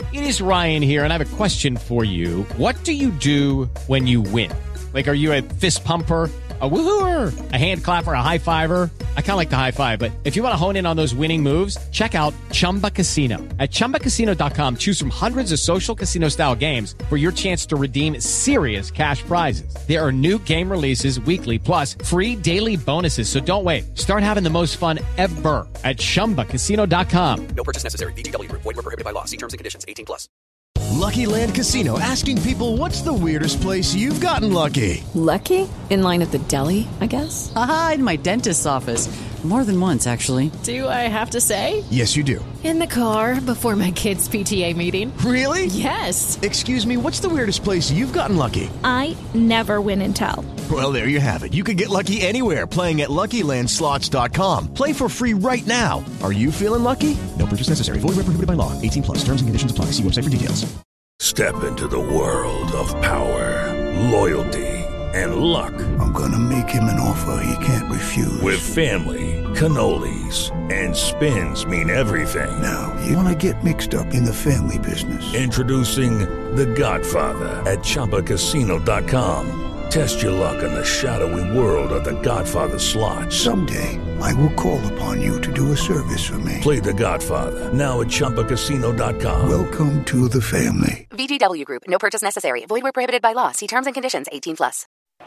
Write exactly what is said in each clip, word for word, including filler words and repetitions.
It is Ryan here, and I have a question for you. What do you do when you win? Like, are you a fist pumper, a woohooer, a hand clapper, a high fiver? I kind of like the high five, but if you want to hone in on those winning moves, check out Chumba Casino. At chumba casino dot com, choose from hundreds of social casino-style games for your chance to redeem serious cash prizes. There are new game releases weekly, plus free daily bonuses. So don't wait. Start having the most fun ever at chumba casino dot com. No purchase necessary. V G W Group. Void where prohibited by law. See terms and conditions. eighteen plus. Lucky Land Casino, asking people, what's the weirdest place you've gotten lucky? Lucky? In line at the deli, I guess? Aha, in my dentist's office. More than once, actually. Do I have to say? Yes, you do. In the car before my kids' P T A meeting. Really? Yes. Excuse me, what's the weirdest place you've gotten lucky? I never win and tell. Well, there you have it. You can get lucky anywhere, playing at Lucky Land Slots dot com. Play for free right now. Are you feeling lucky? No purchase necessary. Void where prohibited by law. eighteen plus. Terms and conditions apply. See website for details. Step into the world of power, loyalty, and luck. I'm gonna make him an offer he can't refuse. With family, cannolis, and spins mean everything. Now, you wanna get mixed up in the family business. Introducing The Godfather at chumba casino dot com. Test your luck in the shadowy world of The Godfather slot. Someday, I will call upon you to do a service for me. Play The Godfather, now at chumba casino dot com. Welcome to the family. V G W Group. No purchase necessary. Void where prohibited by law. See terms and conditions. eighteen plus.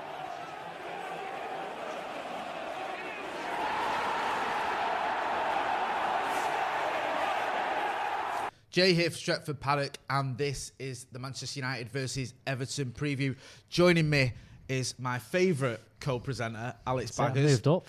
Jay here for Stretford Paddock, and this is the Manchester United versus Everton preview. Joining me is my favourite co-presenter, Alex Baggers. Moved up.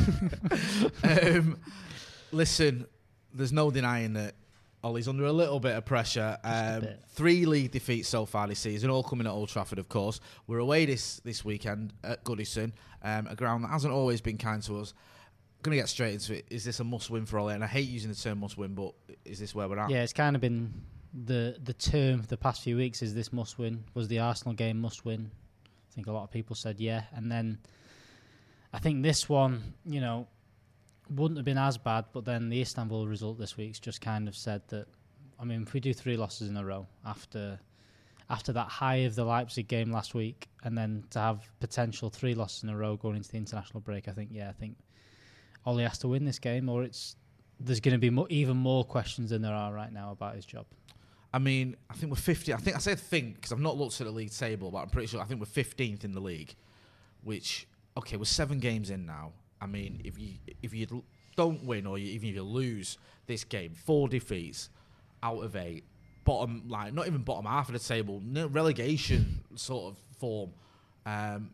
um, listen, there's no denying that Ollie's under a little bit of pressure. Um, three league defeats so far this season, all coming at Old Trafford, of course. We're away this, this weekend at Goodison, um, a ground that hasn't always been kind to us. Going to get straight into it. Is this a must-win for Ollie? And I hate using the term must-win, but is this where we're at? Yeah, it's kind of been the the term the past few weeks. Is this must-win? Was the Arsenal game must-win? I think a lot of people said yeah. And then I think this one, you know, wouldn't have been as bad, but then the Istanbul result this week's just kind of said that, I mean, if we do three losses in a row after after that high of the Leipzig game last week, and then to have potential three losses in a row going into the international break, I think, yeah, I think Ollie has to win this game, or it's there's going to be mo- even more questions than there are right now about his job. I mean, I think we're fifty. I think I said think because I've not looked at the league table, but I'm pretty sure I think we're fifteenth in the league. Which, okay, we're seven games in now. I mean, if you if you don't win or you, even if you lose this game, four defeats out of eight, bottom like not even bottom half of the table, no relegation sort of form. Um,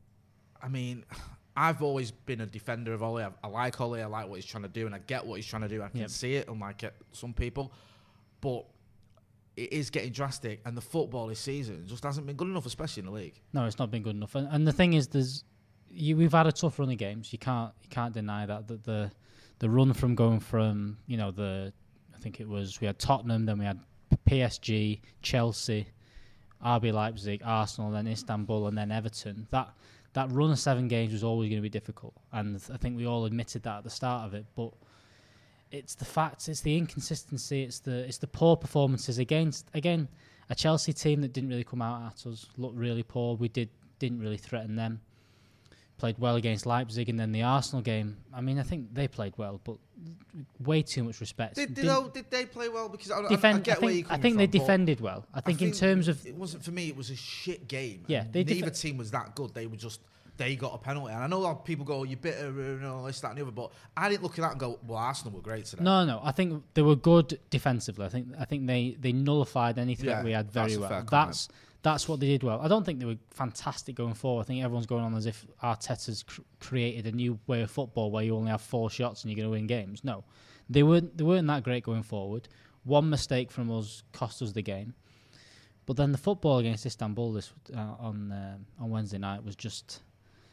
I mean. I've always been a defender of Ollie. I, I like Ollie. I like what he's trying to do, and I get what he's trying to do. I can yep. see it, unlike it, some people. But it is getting drastic, and the football this season just hasn't been good enough, especially in the league. No, it's not been good enough. And, and the thing is, there's you, we've had a tough run of games. You can't you can't deny that. That the the run from going from you know the I think it was we had Tottenham, then we had P S G, Chelsea, R B Leipzig, Arsenal, then Istanbul, and then Everton. That. That run of seven games was always going to be difficult, and I think we all admitted that at the start of it. But it's the facts, it's the inconsistency, it's the it's the poor performances against again a Chelsea team that didn't really come out at us, looked really poor. We did didn't really threaten them. Played well against Leipzig, and then the Arsenal game. I mean, I think they played well, but way too much respect. Did did, oh, did they play well? Because I, defend, I, I get I think, where you're coming I think from, they defended well. I think, I think in terms of it wasn't for me. It was a shit game. Yeah, they neither def- team was that good. They were just they got a penalty, and I know a lot of people go, oh, "You're bitter," you know, this, that, and the other. But I didn't look at that and go, "Well, Arsenal were great today." No, no. I think they were good defensively. I think I think they, they nullified any threat yeah, we had very that's well. That's that's what they did well. I don't think they were fantastic going forward. I think everyone's going on as if Arteta's cr- created a new way of football where you only have four shots and you're going to win games. No, they weren't. They weren't that great going forward. One mistake from us cost us the game. But then the football against Istanbul this uh, on uh, on Wednesday night was just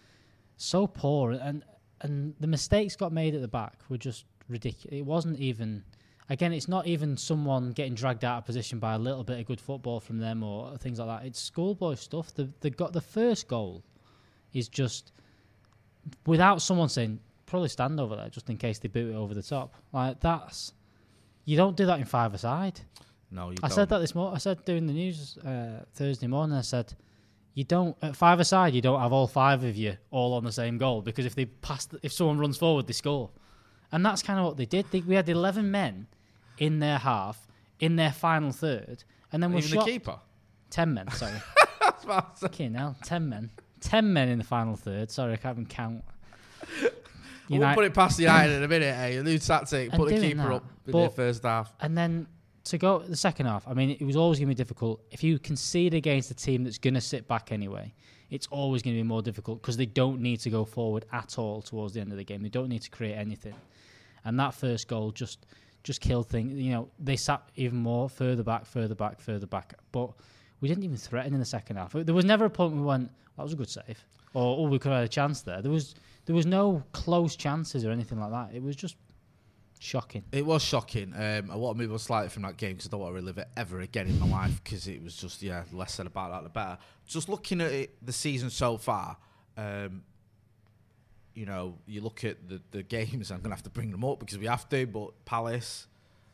so poor, and and the mistakes got made at the back were just ridiculous. It wasn't even. Again, it's not even someone getting dragged out of position by a little bit of good football from them or things like that. It's schoolboy stuff. The the got the first goal is just without someone saying probably stand over there just in case they boot it over the top. Like that's you don't do that in five-a-side. No, you I don't. said that this morning. I said during the news uh, Thursday morning, I said, you don't, at five-a-side, you don't have all five of you all on the same goal, because if they pass, if someone runs forward, they score. And that's kind of what they did. They, we had eleven men in their half, in their final third, and then we Even shot... the keeper? Ten men, sorry. Okay, now, ten men. Ten men in the final third. Sorry, I can't even count. We'll United- put it past the United in a minute, eh? A new tactic, put the keeper that, up in the first half. And then to go the second half, I mean, it was always going to be difficult. If you concede against a team that's going to sit back anyway, it's always going to be more difficult because they don't need to go forward at all towards the end of the game. They don't need to create anything. And that first goal just just killed things. You know, they sat even more further back, further back, further back. But we didn't even threaten in the second half. There was never a point where we went, that was a good save. Or, oh, we could have had a chance there. There was there was no close chances or anything like that. It was just shocking. It was shocking. Um, I want to move on slightly from that game because I don't want to relive it ever again in my life because it was just, yeah, the less said about that, the better. Just looking at it, the season so far, um, you know, you look at the, the games, I'm going to have to bring them up because we have to, but Palace,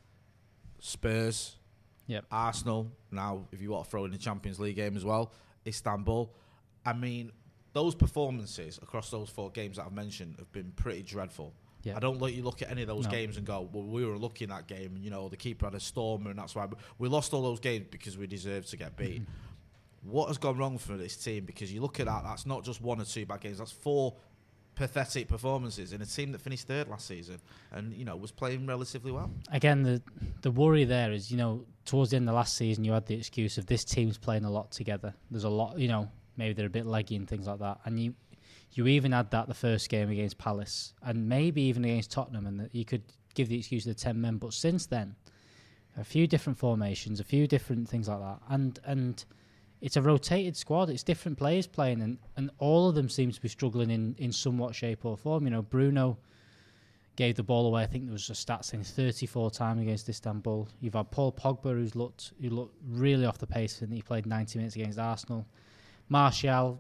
Spurs, yep. Arsenal, now if you want to throw in the Champions League game as well, Istanbul. I mean, those performances across those four games that I've mentioned have been pretty dreadful. Yeah. I don't let you look at any of those no. games and go, well, we were lucky in that game, and you know the keeper had a stormer, and that's why we lost all those games because we deserved to get beat. Mm-hmm. What has gone wrong for this team? Because you look at that, that's not just one or two bad games. That's four pathetic performances in a team that finished third last season, and you know was playing relatively well. Again, the the worry there is, you know, towards the end of last season, you had the excuse of this team's playing a lot together. There's a lot, you know, maybe they're a bit leggy and things like that, and you. You even had that the first game against Palace and maybe even against Tottenham, and that you could give the excuse of the ten men. But since then, a few different formations, a few different things like that, and and it's a rotated squad. It's different players playing, and, and all of them seem to be struggling in, in somewhat shape or form. You know, Bruno gave the ball away. I think there was a stat saying thirty-four times against Istanbul. You've had Paul Pogba, who's looked who looked really off the pace, and he played ninety minutes against Arsenal. Martial,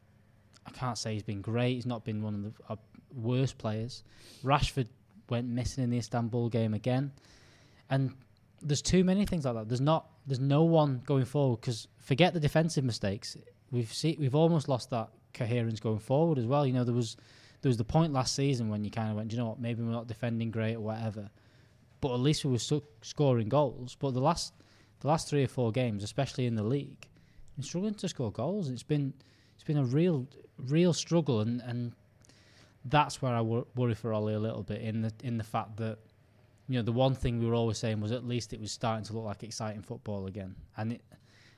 I can't say he's been great. He's not been one of the uh, worst players. Rashford went missing in the Istanbul game again, and there's too many things like that. There's not. There's no one going forward because forget the defensive mistakes. We've see, we've almost lost that coherence going forward as well. You know, there was there was the point last season when you kind of went, do you know what? Maybe we're not defending great or whatever, but at least we were st- scoring goals. But the last the last three or four games, especially in the league, we've been struggling to score goals. It's been it's been a real. real struggle, and, and that's where I wor- worry for Ollie a little bit in the in the fact that, you know, the one thing we were always saying was at least it was starting to look like exciting football again, and it,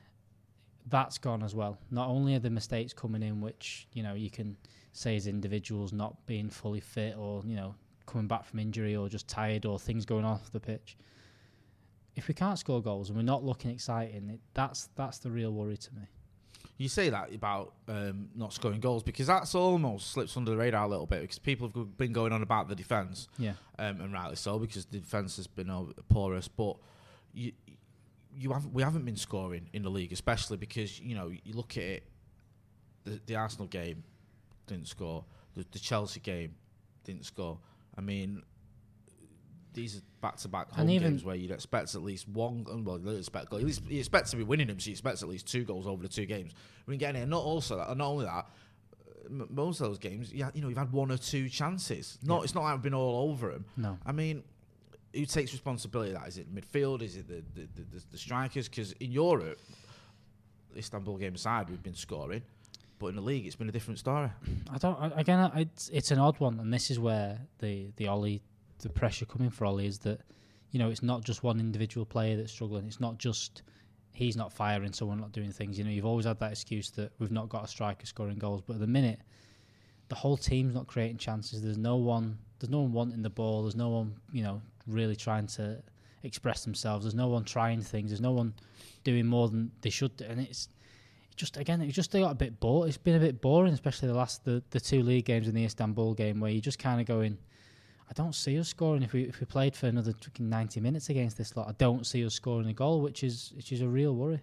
that's gone as well. Not only are the mistakes coming in, which, you know, you can say as individuals not being fully fit or, you know, coming back from injury or just tired or things going off the pitch. If we can't score goals and we're not looking exciting, it, that's that's the real worry to me. You say that about um, not scoring goals because that's almost slips under the radar a little bit because people have been going on about the defence, yeah, um, and rightly so because the defence has been uh, porous. But you, you haven't, we haven't been scoring in the league, especially because you know you look at it. The, the Arsenal game didn't score. The, the Chelsea game didn't score. I mean, these are back-to-back home games where you'd expect at least one. Well, you expect at least you expect to be winning them, so you expect at least two goals over the two games. We didn't get any. And not also that, not only that, m- most of those games, you, you know, you've had one or two chances. Not, yeah. It's not like we've been all over them. No, I mean, who takes responsibility of that? Is it midfield? Is it the the, the, the strikers? Because in Europe, Istanbul game aside, we've been scoring. But in the league, it's been a different story. I don't. Again, it's it's an odd one, and this is where the the Ollie. The pressure coming for Ollie is that, you know, it's not just one individual player that's struggling. It's not just he's not firing, someone not doing things. You know, you've always had that excuse that we've not got a striker scoring goals. But at the minute, the whole team's not creating chances. There's no one. There's no one wanting the ball. There's no one, you know, really trying to express themselves. There's no one trying things. There's no one doing more than they should do. And it's just again, it just got a bit bored. It's been a bit boring, especially the last the, the two league games and the Istanbul game, where you just kind of going. I don't see us scoring if we if we played for another ninety minutes against this lot. I don't see us scoring a goal, which is which is a real worry.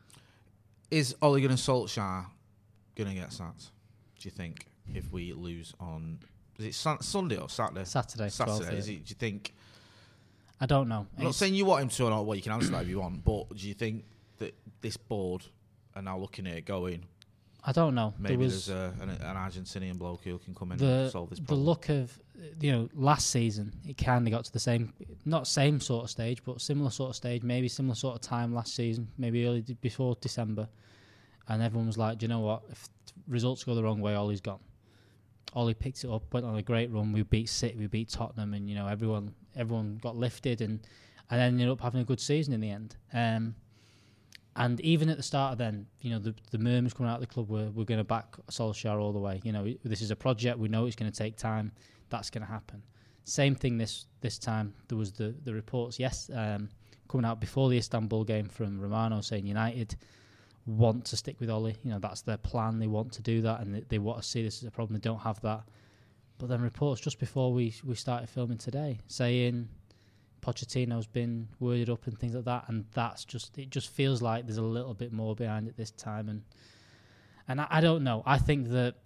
Is Ole Gunnar Solskjaer going to get sacked, do you think, if we lose on... Is it Sun- Sunday or Saturday? Saturday. Saturday. Is it, do you think... I don't know. I'm not It's- saying you want him to or not. Well, you can answer that if you want. But do you think that this board are now looking at it going, I don't know. maybe There was there's a, an, an Argentinian bloke who can come in the and solve this the problem? look of you know last season, it kind of got to the same, not same sort of stage, but similar sort of stage, maybe similar sort of time last season, maybe early before December, and everyone was like, do you know what? If results go the wrong way, Ollie's gone. Ollie picked it up, went on a great run. We beat City, we beat Tottenham, and you know everyone everyone got lifted and and ended up having a good season in the end. Um, and even at the start of then, you know, the the murmurs coming out of the club were we're going to back Solskjaer all the way. You know, this is a project. We know it's going to take time. That's going to happen. Same thing this this time. There was the the reports yes um, coming out before the Istanbul game from Romano saying United want to stick with Ollie. You know, that's their plan. They want to do that, and they, they want to see this as a problem. They don't have that. But then reports just before we we started filming today saying Pochettino's been worded up and things like that, and that's just it. Just feels like there's a little bit more behind it this time, and and I, I don't know. I think that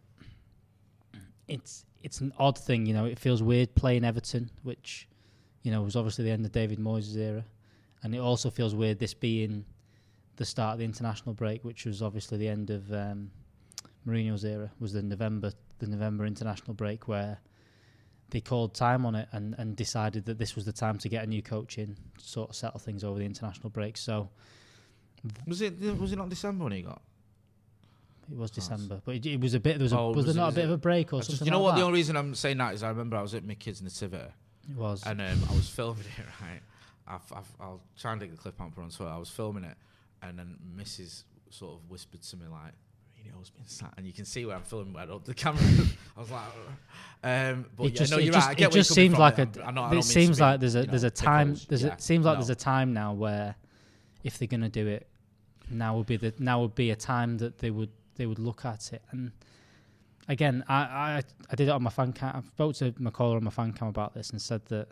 it's it's an odd thing. You know, it feels weird playing Everton, which you know was obviously the end of David Moyes' era, and it also feels weird this being the start of the international break, which was obviously the end of um, Mourinho's era, was the November the November international break where they called time on it and, and decided that this was the time to get a new coach in, to sort of settle things over the international break. So was it was it not December when he got? It was December, but it, it was a bit. There was, a, Oh, was, was there it- not a is bit it- of a break or I something? just, you know like what? that? The only reason I'm saying that is I remember I was at my kids' nativity. It was. And um, I was filming it, right? I've, I've, I'll try and dig the clip out for on Twitter. I was filming it, and then Missus sort of whispered to me, like, Mourinho's been sat. And you can see where I'm filming, where the camera. I was like, um, but It yeah, just, no, it you're just, right. I get it where you're just coming seems from. like a. I'm- I know- I don't mean It to seems be, like there's a you know, there's a time. pickles. There's Yeah, a seems like no. there's a time now where, if they're going to do it, now would be the now would be a time that they would they would look at it. And again, I I, I did it on my fan cam. I spoke to McCullough on my fan cam about this and said that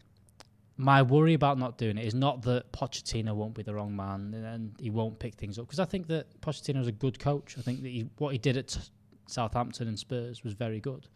my worry about not doing it is not that Pochettino won't be the wrong man and, and he won't pick things up, because I think that Pochettino is a good coach. I think that he, what he did at t- Southampton and Spurs was very good.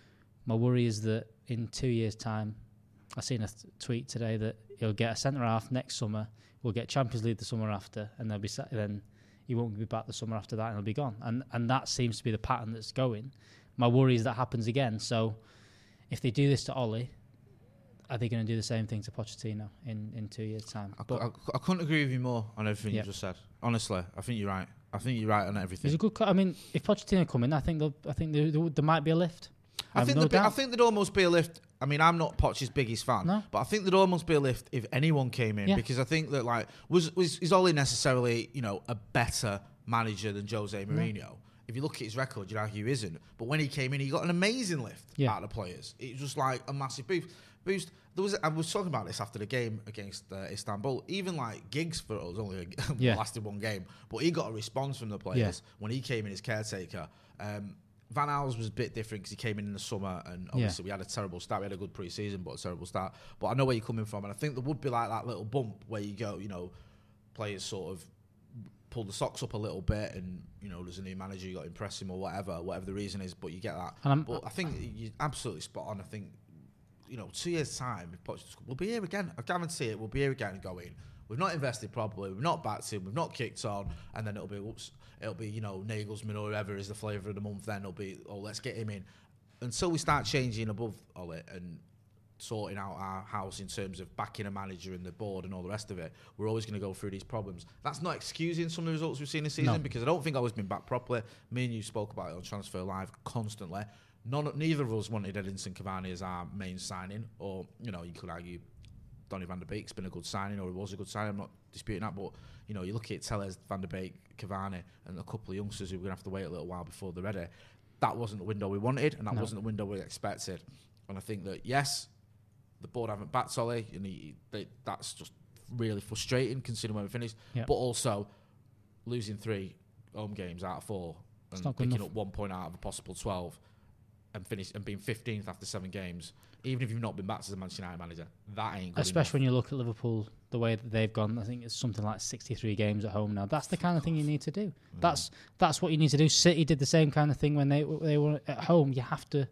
My worry is that in two years' time, I seen a th- tweet today that he'll get a centre half next summer, we'll get Champions League the summer after, and they'll be sa- then he won't be back the summer after that, and he'll be gone. And and that seems to be the pattern that's going. My worry is that happens again. So if they do this to Ollie, are they going to do the same thing to Pochettino in, in two years' time? I, But I, I couldn't agree with you more on everything Yeah. you just said. Honestly, I think you're right. I think you're right on everything. he's a good. Co- I mean, if Pochettino come in, I think they'll- I think there, there, there might be a lift. I have think no there'd be, I doubt. think there'd almost be a lift. I mean, I'm not Poch's biggest fan, No. but I think there'd almost be a lift if anyone came in, Yeah. because I think that like was was is Ollie necessarily, you know, a better manager than Jose Mourinho? If you look at his record, you'd argue he isn't. But when he came in, he got an amazing lift Yeah. out of the players. It was just like a massive boost. Boost. There was I was talking about this after the game against uh, Istanbul. Even like Giggs for us only a, Yeah. lasted one game, but he got a response from the players when he came in as caretaker. Um, Van Gaal was a bit different because he came in in the summer, and obviously we had a terrible start. We had a good pre-season, but a terrible start. But I know where you're coming from, and I think there would be like that little bump where you go, you know, players sort of pull the socks up a little bit, and you know, there's a new manager, you got to impress him or whatever, whatever the reason is. But you get that. And I'm- but I think you're absolutely spot on. I think, you know, two years time, if Poch- we'll be here again. I guarantee it. We'll be here again, going, we've not invested properly, we've not backed him, we've not kicked on, and then it'll be, oops, it'll be, you know, Nagelsmann or whoever is the flavour of the month. Then it'll be, oh, let's get him in. Until we start changing above all it and sorting out our house in terms of backing a manager and the board and all the rest of it, we're always going to go through these problems. That's not excusing some of the results we've seen this season, No. because I don't think Ollie's been backed properly. Me and you spoke about it on Transfer Live constantly. None, neither of us wanted Edinson Cavani as our main signing, or, you know, you could argue Donny van der Beek's been a good signing, or it was a good signing. I'm not disputing that, but you know, you look at Tellez, Van der Beek, Cavani, and a couple of youngsters who we're gonna have to wait a little while before they're ready. That wasn't the window we wanted, and that No. wasn't the window we expected. And I think that yes, the board haven't backed Ollie, and he, they, that's just really frustrating considering where we finished. Yeah. But also losing three home games out of four It's and not good picking enough. up one point out of a possible twelve. And finish and being fifteenth after seven games, even if you've not been back as a Manchester United manager, that ain't good Especially when enough. you look at Liverpool, the way that they've gone. I think it's something like sixty-three games at home now. That's the kind of thing you need to do. That's that's what you need to do. City did the same kind of thing when they they were at home. You have to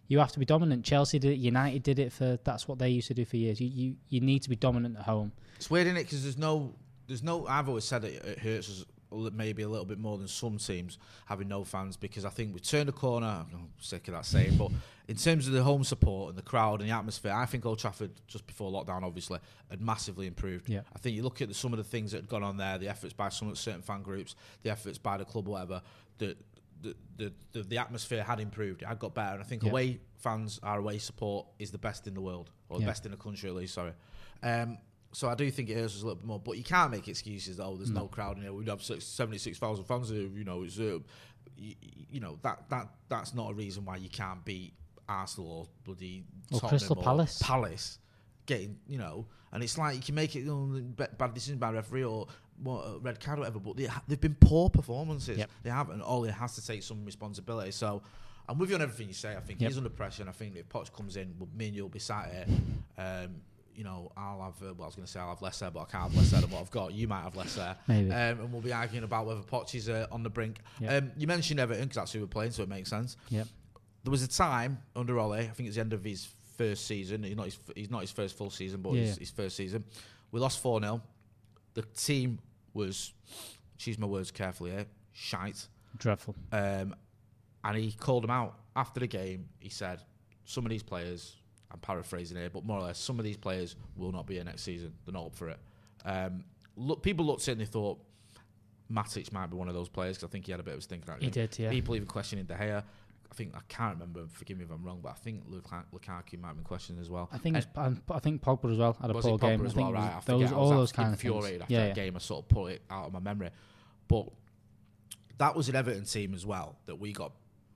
you have to be dominant. Chelsea did it. United did it for. That's what they used to do for years. You you, you need to be dominant at home. It's weird, isn't it? Because there's no, there's no. I've always said it, it hurts us maybe a little bit more than some teams having no fans, because I think we turned a corner. I'm sick of that saying, but in terms of the home support and the crowd and the atmosphere, I think Old Trafford, just before lockdown, obviously, had massively improved. Yeah. I think you look at the, some of the things that had gone on there, the efforts by some certain fan groups, the efforts by the club, whatever. The the the, the, the atmosphere had improved. It had got better, and I think yeah. away fans, our away support is the best in the world, or the yeah. best in the country at least. Sorry. Um, So I do think it hurts us a little bit more, but you can't make excuses though. There's no, no crowd in here. We'd have seventy-six thousand fans here. You know, it's uh, you, you know that that that's not a reason why you can't beat Arsenal or bloody or Tottenham Crystal or Palace. Palace, getting you know, and it's like you can make it, you know, bad decision by referee or what, red card or whatever, but they ha- they've been poor performances. Yep. They haven't. Ollie has to take some responsibility. So I'm with you on everything you say. I think yep. he's under pressure, and I think if Poch comes in, me and you'll be sat here. Um, You know, I'll have, uh, well, I was going to say I'll have less hair, but I can't have less hair than what I've got. You might have less hair. Maybe. Um, and we'll be arguing about whether Poch is uh, on the brink. Yep. Um, you mentioned Everton, because that's who we're playing, so it makes sense. Yep. There was a time under Ollie, I think it's the end of his first season. He's not his, he's not his first full season, but yeah. his, his first season. We lost four nil. The team was, choose my words carefully here, shite. Dreadful. Um, and he called them out. After the game, he said, some of these players... I'm paraphrasing here, but more or less, some of these players will not be here next season. They're not up for it. Um, look, people looked at it and they thought Matic might be one of those players, because I think he had a bit of a stinker at He did, yeah. People even questioning De Gea. I think I can't remember. Forgive me if I'm wrong, but I think Lukaku might have been questioned as well. I think it's, I think Pogba as well had a was poor it Pogba game. As I think well, right? I those, I all was those kind of things. Infuriated after yeah, that yeah. game. I sort of put it out of my memory, but that was an Everton team as well that we got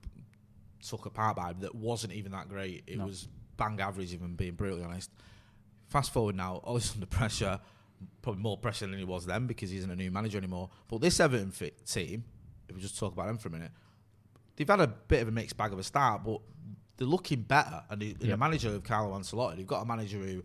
took apart by. That wasn't even that great. It no. was. Bang average, even being brutally honest. Fast forward now, Ollie's under pressure, probably more pressure than he was then, because he isn't a new manager anymore. But this Everton fit team, if we just talk about them for a minute, they've had a bit of a mixed bag of a start, but they're looking better. And the, yep. manager of Carlo Ancelotti, they've got a manager who,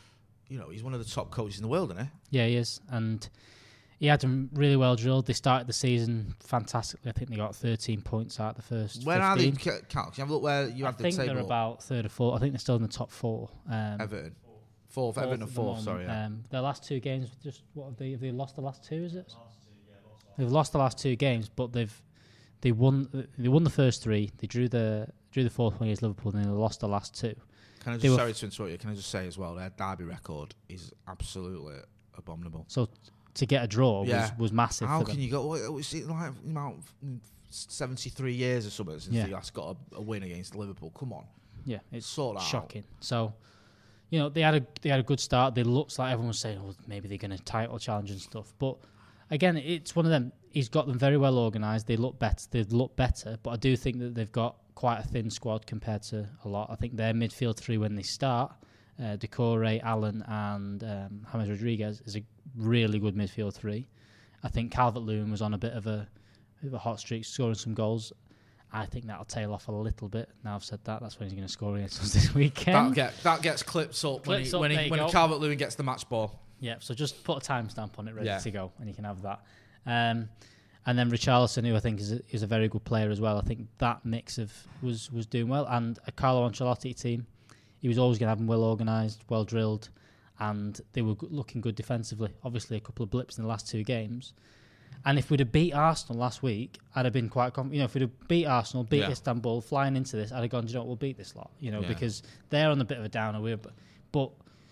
you know, he's one of the top coaches in the world, isn't he? Yeah, he is. And he had them really well drilled. They started the season fantastically. I think they got thirteen points out of the first Where fifteen. are they, Cal? Can you have a look where you I have the table? I think they're about third or fourth. I think they're still in the top four. Um, Everton. Fourth, fourth Everton and fourth, sorry. Yeah. Um, their last two games, just what have they, have they lost the last two, is it? Last two, yeah, lost they've lost the last two games, but they've they won they won the first three. They drew the drew the fourth one against Liverpool, and they lost the last two. Can I just, sorry to interrupt you, can I just say as well, their derby record is absolutely abominable. So to get a draw yeah. was, was massive. How for can them. you go? It's like you know, seventy-three years or something since yeah. they last got a, a win against Liverpool. Come on, yeah, it's sort shocking. Out. So, you know, they had a they had a good start. They looked like everyone was saying, "Oh, maybe they're going to title challenge and stuff." But again, it's one of them. He's got them very well organised. They look better. They look better. But I do think that they've got quite a thin squad compared to a lot. I think their midfield three when they start. Uh, Decore, Allen and um, James Rodriguez is a really good midfield three. I think Calvert-Lewin was on a bit of a, bit of a hot streak, scoring some goals. I think that'll tail off a little bit. Now I've said that, that's when he's going to score against us this weekend. That, get, that gets clipped up clips when, he, up, when, he, when Calvert-Lewin gets the match ball. Yeah, so just put a timestamp on it, ready yeah. to go, and you can have that. Um, and then Richarlison, who I think is a, is a very good player as well. I think that mix of was was doing well, and a Carlo Ancelotti team. He was always going to have them well organised, well drilled, and they were looking good defensively. Obviously, a couple of blips in the last two games. And if we'd have beat Arsenal last week, I'd have been quite confident. You know, if we'd have beat Arsenal, beat yeah. Istanbul, flying into this, I'd have gone, do you know what, we'll beat this lot. You know, yeah. because they're on a bit of a downer. We're, but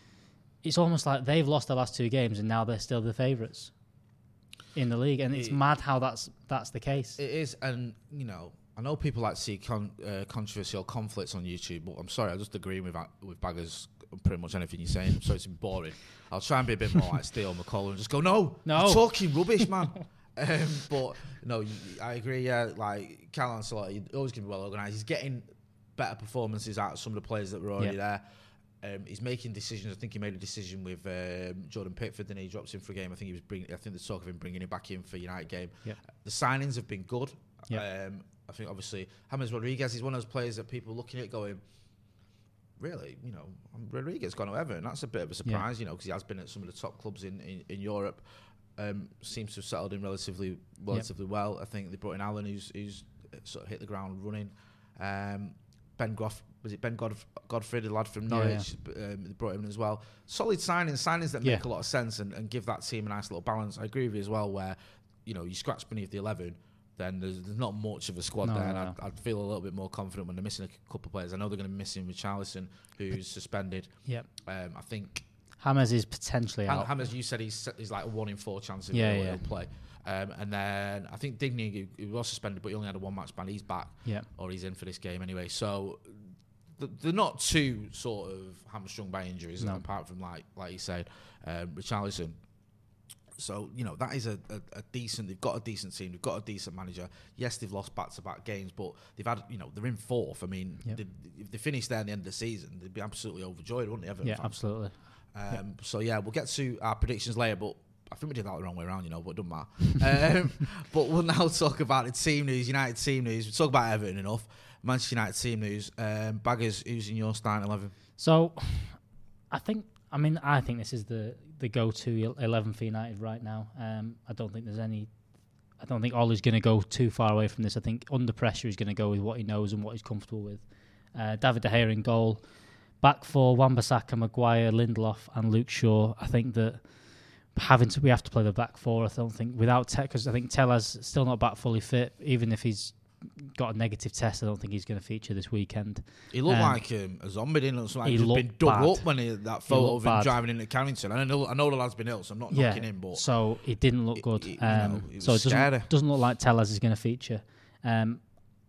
it's almost like they've lost their last two games and now they're still the favourites in the league. And it's it, mad how that's that's the case. It is, and, you know, I know people like to see con- uh, controversial conflicts on YouTube, but I'm sorry, I just agree with with Baggers on pretty much anything you're saying, so it's boring. I'll try and be a bit more like Steele McCullough and just go, no, no. you're talking rubbish, man. um, but, no, I agree, yeah, like, Carlo Ancelotti, he's always going to be well organised. He's getting better performances out of some of the players that were already yeah. there. Um, he's making decisions. I think he made a decision with um, Jordan Pickford, then he drops in for a game. I think he was bringing. I think there's talk of him bringing him back in for United game. Yeah. The signings have been good. Yeah. Um, I think obviously James Rodriguez is one of those players that people looking at going, really, you know, Rodriguez gone to Everton. That's a bit of a surprise, yeah. you know, because he has been at some of the top clubs in, in, in Europe. Um, seems to have settled in relatively relatively yep. well. I think they brought in Allen, who's who's sort of hit the ground running. Um, Ben Groff, was it Ben Godf- Godfrey, the lad from Yeah, Norwich, um, they brought him in as well. Solid signings, signings that Yeah. make a lot of sense and, and give that team a nice little balance. I agree with you as well, where you know you scratch beneath the eleven, then there's, there's not much of a squad No, there, no, and no. I'd, I'd feel a little bit more confident when they're missing a couple of players. I know they're going to be missing Richarlison, who's suspended. Yep. Um, I think Hammers is potentially Ham- out. Hammers, you said he's he's like a one in four chance of Yeah, he'll, yeah. he'll play. Um, and then I think Digny, who was suspended, but he only had a one match ban. He's back, Yeah. or he's in for this game anyway. So th- they're not too sort of hamstrung by injuries, No. apart from like like you said, um, Richarlison. So you know that is a, a, a decent. They've got a decent team. They've got a decent manager. Yes, they've lost back-to-back games, but they've had you know they're in fourth. I mean, Yep. they, if they finished there at the end of the season, they'd be absolutely overjoyed, wouldn't they? Everton Yeah, fans? absolutely. Um, Yep. So yeah, we'll get to our predictions later, but I think we did that the wrong way around, you know, but it doesn't matter. um, but we'll now talk about the team news, United team news. We'll talk about Everton enough. Manchester United team news. Um, Baggers, who's in your starting eleven? So, I think, I mean, I think this is the, the go-to eleven for United right now. Um, I don't think there's any, I don't think Ollie's going to go too far away from this. I think under pressure he's going to go with what he knows and what he's comfortable with. Uh, David De Gea in goal. Back four, Wan-Bissaka, Maguire, Lindelof and Luke Shaw. I think that having to, we have to play the back four. I don't think without Tell, because I think Tellez still not back fully fit. Even if he's got a negative test, I don't think he's going to feature this weekend. He looked Um, like um, a zombie, didn't he? Looked like he he'd looked been dug bad. up when he, that photo looked of him bad. driving into Carrington. And I know, I know the lad's been ill, so I'm not Yeah, knocking him, but so it didn't look good. it- you um, know, it was so it scary. doesn't, doesn't look like Tellez is going to feature. Um,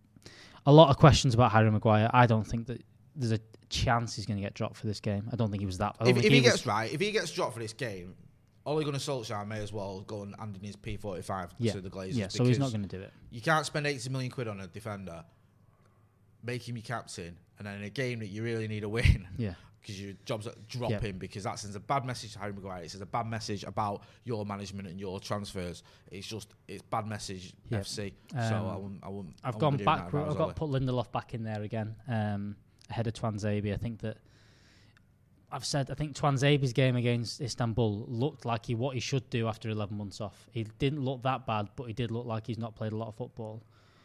a lot of questions about Harry Maguire. I don't think that there's a chance he's going to get dropped for this game. I don't think he was that. I don't if, think if he was- gets right, if he gets dropped for this game, Ole Gunnar Solskjaer may as well go and hand in his P forty-five yeah, to the Glazers. yeah. So he's not because going to do it. You can't spend eighty million quid on a defender, make him your captain, and then in a game that you really need a win, Yeah. because your job's at drop Yeah. him, because that sends a bad message to Harry Maguire. It sends a bad message about your management and your transfers. It's just it's bad message Yeah. F C. Um, so I wouldn't. I wouldn't. I've I gone wouldn't be doing back. that if I was I've got Ole. to put Lindelof back in there again um, ahead of Twanzebe. I think that I've said I think Twanzebe's game against Istanbul looked like he what he should do after eleven months off. He didn't look that bad, but he did look like he's not played a lot of football.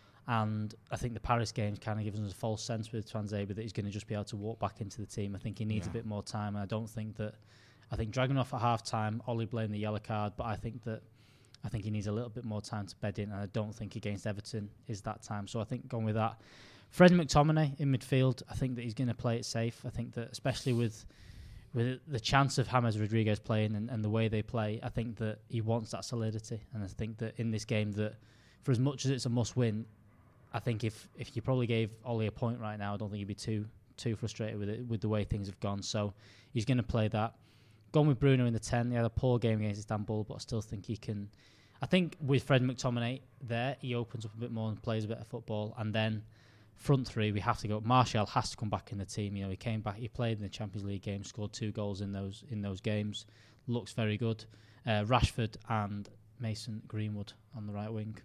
And I think the Paris games kind of gives us a false sense with Twanzebe that he's going to just be able to walk back into the team. I think he needs Yeah. a bit more time. And I don't think that. I think dragging off at half time, Ollie blamed the yellow card, but I think that I think he needs a little bit more time to bed in, and I don't think against Everton is that time. So I think going with that, Fred McTominay in midfield, I think that he's going to play it safe. I think that especially with with the chance of James Rodriguez playing and, and the way they play, I think that he wants that solidity. And I think that in this game, that for as much as it's a must-win, I think if, if you probably gave Ollie a point right now, I don't think he'd be too too frustrated with it with the way things have gone. So he's going to play that. Gone with Bruno in the ten. He had a poor game against Istanbul, but I still think he can. I think with Fred McTominay there, he opens up a bit more and plays a bit of football. And then front three, we have to go. Martial has to come back in the team. You know, he came back. He played in the Champions League game, scored two goals in those in those games. Looks very good. Uh, Rashford and Mason Greenwood on the right wing.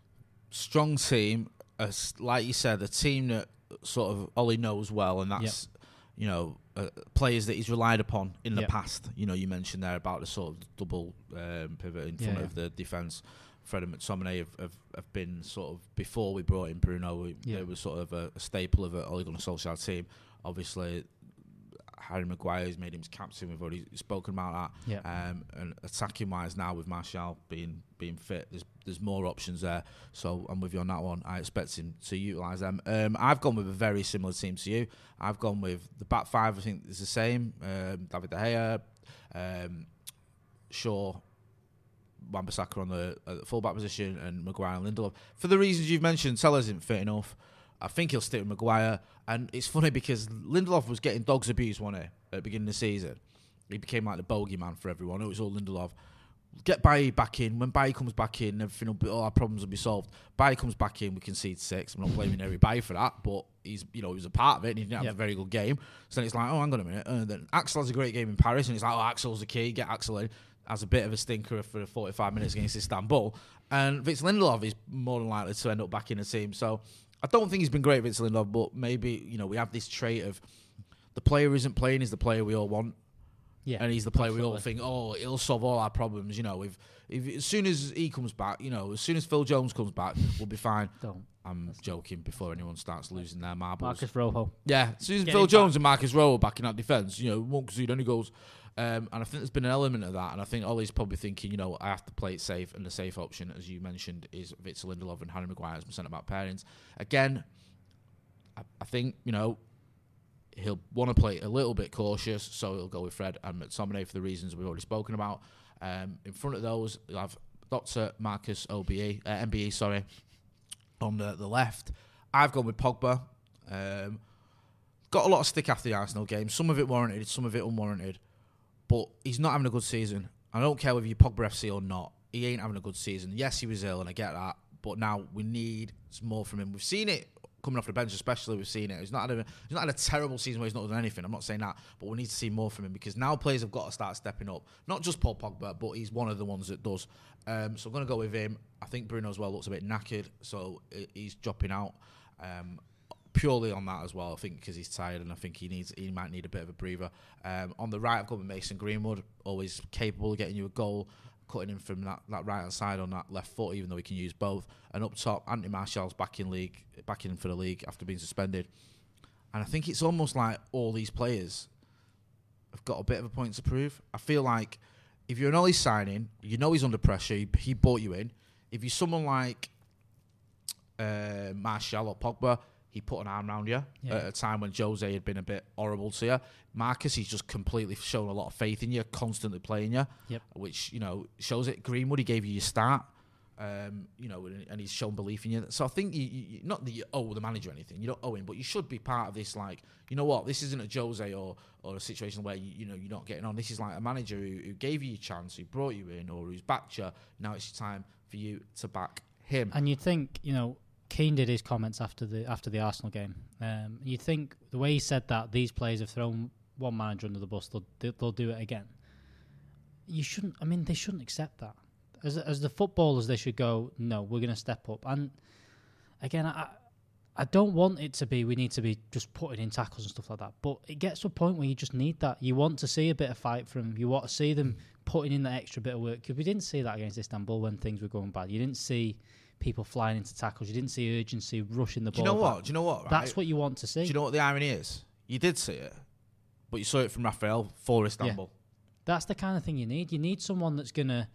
Strong team, as like you said, a team that sort of Ollie knows well, and that's Yep. you know uh, players that he's relied upon in the Yep. past. You know, you mentioned there about the sort of double um, pivot in front Yeah, of yeah. the defence. Fred and McTominay have, have, have been sort of before we brought in Bruno. We, Yeah. They were sort of a, a staple of a Ole Gunnar Solskjaer team. Obviously, Harry Maguire has made him captain. We've already spoken about that. Yeah. Um, and attacking wise now with Martial being being fit, there's there's more options there. So I'm with you on that one. I expect him to utilise them. Um, I've gone with a very similar team to you. I've gone with the back five. I think is the same. Um, David De Gea, um, Shaw, Wan-Bissaka on the, uh, the full back position, and Maguire and Lindelof. For the reasons you've mentioned, Tellez isn't fit enough. I think he'll stick with Maguire. And it's funny because Lindelof was getting dogs abuse, wasn't he, at the beginning of the season? He became like the bogeyman for everyone. It was all Lindelof. Get Bailly back in. When Bailly comes back in, everything will be, all our problems will be solved. Bailly comes back in, we concede six. I'm not blaming Harry Bailly for that, but he's, you know, he was a part of it and he didn't have Yep. a very good game. So then it's like, oh, hang on a minute. And then Axel has a great game in Paris, and it's like, oh, Axel's the key. Get Axel in. Has a bit of a stinker for forty-five minutes against Istanbul. And Vince Lindelof is more than likely to end up back in the team. So I don't think he's been great, Vince Lindelof, but maybe, you know, we have this trait of the player who isn't playing is the player we all want. Yeah, and he's the player absolutely. we all think, oh, he'll solve all our problems. You know, if, if as soon as he comes back, you know, as soon as Phil Jones comes back, we'll be fine. Don't. I'm That's joking before anyone starts losing their marbles. Marcus Rojo. Yeah, as soon as Get Phil him Jones back. and Marcus Rojo back in that defence, you know, won't concede any goals. Um, and I think there's been an element of that. And I think Ollie's probably thinking, you know, I have to play it safe. And the safe option, as you mentioned, is Victor Lindelof and Harry Maguire as my centre-back pairings. Again, I, I think, you know, he'll want to play it a little bit cautious, so he'll go with Fred and McTominay for the reasons we've already spoken about. Um, in front of those, you'll have Doctor Marcus O B E, uh, M B E, sorry, on the, the left. I've gone with Pogba. Um, got a lot of stick after the Arsenal game. Some of it warranted, some of it unwarranted. But he's not having a good season. I don't care whether you're Pogba F C or not. He ain't having a good season. Yes, he was ill, and I get that. But now we need more from him. We've seen it coming off the bench, especially. We've seen it. He's not had a, he's not had a terrible season where he's not done anything. I'm not saying that. But we need to see more from him because now players have got to start stepping up. Not just Paul Pogba, but he's one of the ones that does. Um, so I'm going to go with him. I think Bruno as well looks a bit knackered, so he's dropping out. Um, purely on that as well, I think, because he's tired and I think he needs he might need a bit of a breather. Um, on the right, I've got with Mason Greenwood, always capable of getting you a goal, cutting him from that, that right hand side on that left foot, even though he can use both. And up top, Anthony Martial's back in league, back in for the league after being suspended. And I think it's almost like all these players have got a bit of a point to prove. I feel like if you're an Ollie signing, you know he's under pressure. He, he brought you in. If you're someone like uh, Martial or Pogba, he put an arm around you yeah. at a time when Jose had been a bit horrible to you. Marcus, he's just completely shown a lot of faith in you, constantly playing you, yep. which, you know, shows it. Greenwood, he gave you your start, um, you know, and, and he's shown belief in you. So I think, you, you, not that you owe the manager anything, you don't owe him, but you should be part of this, like, you know what, this isn't a Jose or, or a situation where, you, you know, you're not getting on. This is like a manager who, who gave you your chance, who brought you in, or who's backed you. Now it's time for you to back him. And you'd think, you know, Keane did his comments after the after the Arsenal game. Um, you'd think the way he said that these players have thrown one manager under the bus, they'll they'll do it again. You shouldn't. I mean, they shouldn't accept that. As as the footballers, they should go, no, we're going to step up. And again, I I don't want it to be we need to be just putting in tackles and stuff like that. But it gets to a point where you just need that. You want to see a bit of fight from them. You want to see them putting in that extra bit of work. Because we didn't see that against Istanbul when things were going bad. You didn't see people flying into tackles. You didn't see urgency, rushing the ball. Do you know back. what? Do you know what? Right? That's what you want to see. Do you know what the irony is? You did see it, but you saw it from Raphael for Istanbul. Yeah. That's the kind of thing you need. You need someone that's going to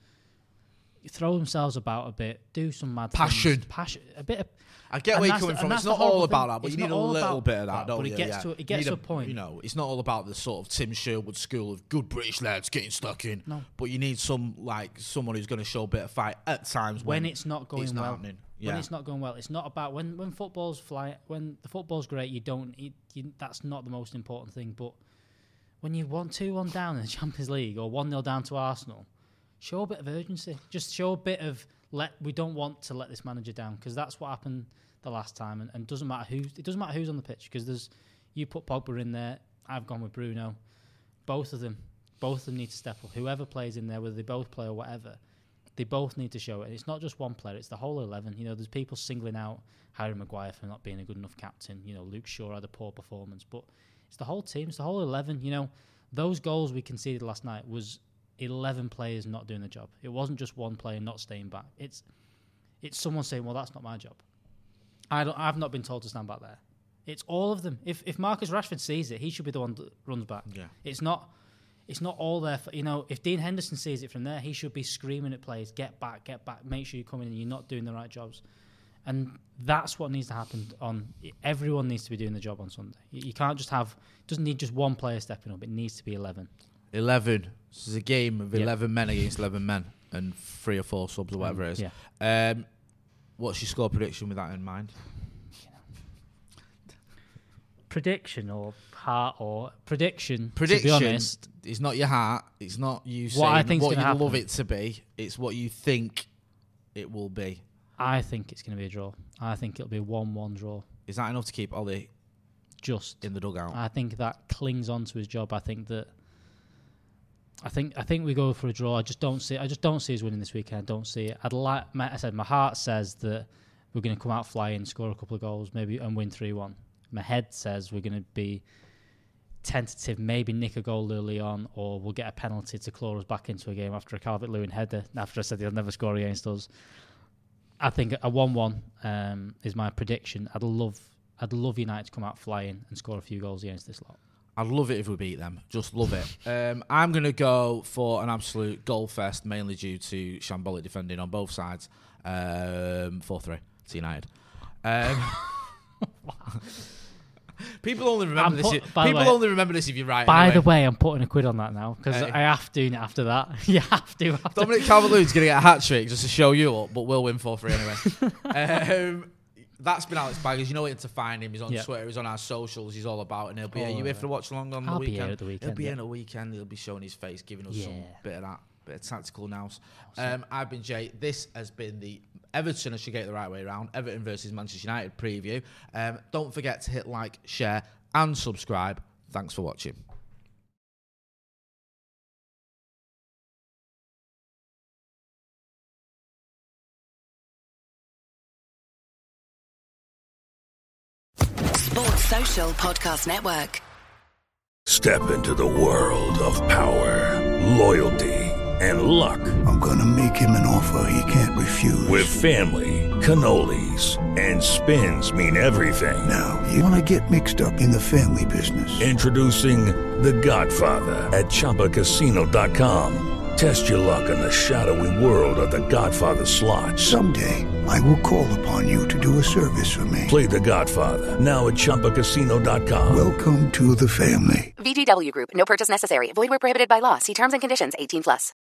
throw themselves about a bit, do some mad passion, things. passion, a bit of. I get where you're coming from. It's not all about that, but you need a little bit of that, don't but you? It gets yeah. to it gets to a point. You know, it's not all about the sort of Tim Sherwood school of good British lads getting stuck in. No. But you need some like someone who's going to show a bit of fight at times when, when it's not going it's not well. Happening. Yeah. When it's not going well, it's not about when when football's fly. When the football's great, you don't. You, you, that's not the most important thing. But when you want two one down in the Champions League or one nil down to Arsenal, show a bit of urgency. Just show a bit of let. We don't want to let this manager down because that's what happened the last time, and, and doesn't matter who. It doesn't matter who's on the pitch because there's. You put Pogba in there. I've gone with Bruno. Both of them. Both of them need to step up. Whoever plays in there, whether they both play or whatever, they both need to show it. And it's not just one player; it's the whole eleven. You know, there's people singling out Harry Maguire for not being a good enough captain. You know, Luke Shaw had a poor performance, but it's the whole team. It's the whole eleven. You know, those goals we conceded last night was eleven players not doing the job. It wasn't just one player not staying back. It's it's someone saying, "Well, that's not my job." I don't. I've not been told to stand back there. It's all of them. If if Marcus Rashford sees it, he should be the one that runs back. Yeah. It's not. It's not all there. For, you know, if Dean Henderson sees it from there, he should be screaming at players, "Get back, get back! Make sure you come in and you're not doing the right jobs." And that's what needs to happen. On everyone needs to be doing the job on Sunday. You, you can't just have. It doesn't need just one player stepping up. It needs to be eleven. Eleven. This is a game of yep. eleven men against eleven men and three or four subs or whatever um, it is. Yeah. Um, what's your score prediction with that in mind? Prediction or heart or prediction, prediction to be honest, it's not your heart. It's not you what saying I think's what you happen. love it to be. It's what you think it will be. I think it's going to be a draw. I think it'll be a one one draw. Is that enough to keep Ollie just in the dugout? I think that clings on to his job. I think that. I think I think we go for a draw. I just don't see. I just don't see us winning this weekend. I don't see it. I'd like. I said my heart says that we're going to come out flying, score a couple of goals, maybe, and win three one. My head says we're going to be tentative, maybe nick a goal early on, or we'll get a penalty to claw us back into a game after a Calvert-Lewin header, after I said he'll never score against us. I think a one-one um, is my prediction. I'd love I'd love United to come out flying and score a few goals against this lot. I'd love it if we beat them. Just love it. um, I'm going to go for an absolute goal fest, mainly due to shambolic defending on both sides. Um, four three to United. Um, people only remember put, this. If, people way, only remember this if you're right. By anyway. the way, I'm putting a quid on that now because hey. I have to after that. you have to. After. Dominic Calvert-Lewin's going to get a hat trick just to show you up, but we'll win four three anyway. um, That's been Alex Baggers. You know where to find him. He's on yep. Twitter. He's on our socials. He's all about it. And he'll be. Oh, are you here for the watch along on I'll the weekend? Be here at the weekend. He'll be yeah. here at the weekend. He'll be showing his face, giving us yeah. some bit of that, bit of tactical nous. Um, I've been Jay. This has been the Everton. I should get it the right way around. Everton versus Manchester United preview. Um, don't forget to hit like, share, and subscribe. Thanks for watching. Sports Social Podcast Network. Step into the world of power, loyalty, and luck. I'm gonna make him an offer he can't refuse. With family, cannolis, and spins mean everything. Now, you wanna get mixed up in the family business. Introducing The Godfather at Chumba Casino dot com. Test your luck in the shadowy world of The Godfather slot. Someday, I will call upon you to do a service for me. Play The Godfather, now at Chumba Casino dot com. Welcome to the family. V G W Group. No purchase necessary. Void where prohibited by law. See terms and conditions. eighteen plus.